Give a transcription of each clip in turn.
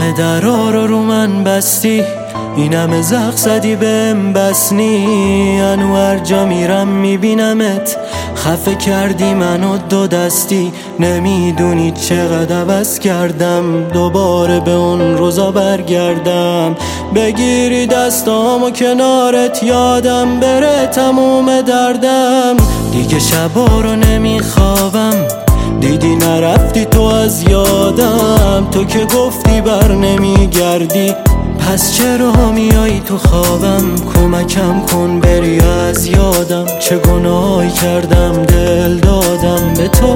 همه درا رو من بستی، این همه زخ زدی بهم بسنی. انو هر جا میرم میبینمت، خفه کردی منو دو دستی. نمیدونی چقدر عوض کردم، دوباره به اون روزا برگردم. بگیری دستامو کنارت، یادم بره تموم دردم. دیگه شبا رو نمیخوابم، دیدی نرفتی تو از یادم. تو که گفتی بر نمیگردی، پس چرا میای تو خوابم؟ کمکم کن بری از یادم. چه گناهی کردم دل دادم به تو،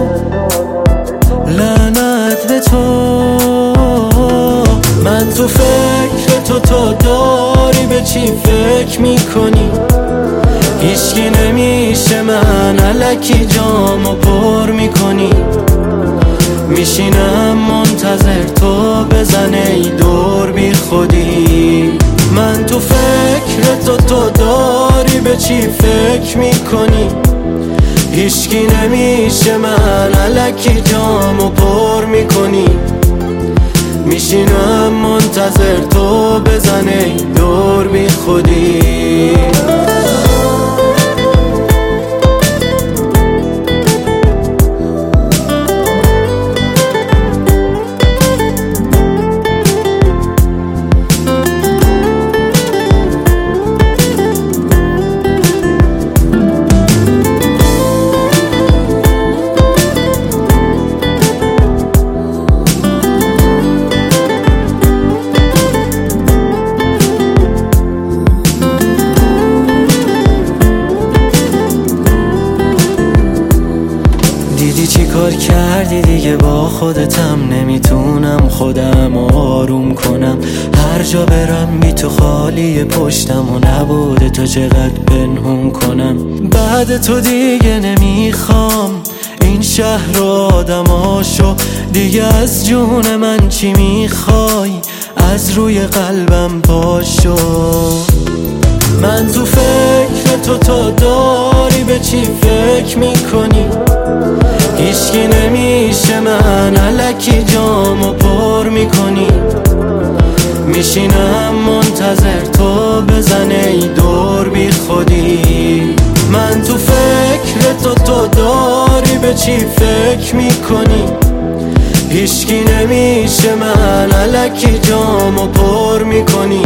لعنت به تو. من تو فکر تو داری به چی فکر میکنی؟ هیچکی نمیشه من الکی جامو پر میکنی. میشینم منتظر تو بزنه ای دور بی خودی. من تو فکر تو داری به چی فکر میکنی؟ هیچکی نمیشه من الکی جامو پر میکنی. میشینم منتظر تو بزنه ای دور بی خودی. دیدی چی کار کردی دیگه با خودتم، نمیتونم خودم آروم کنم. هر جا برم بی تو خالی پشتم و نبوده تا چقدر پنهون کنم. بعد تو دیگه نمیخوام این شهر و آدماشو، دیگه از جون من چی میخوای؟ از روی قلبم پاشو. من تو فکر تو داری به چی فکر میکنی؟ هیچکی نمیشه من الکی جامو پر میکنی. میشینم منتظر تو بزنه ای دور بی خودی. من تو فکر تو داری به چی فکر میکنی؟ هیچکی نمیشه من الکی جامو پر میکنی.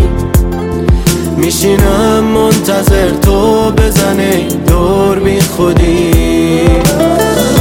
میشینم منتظر تو بزنه ای دور بی خودی.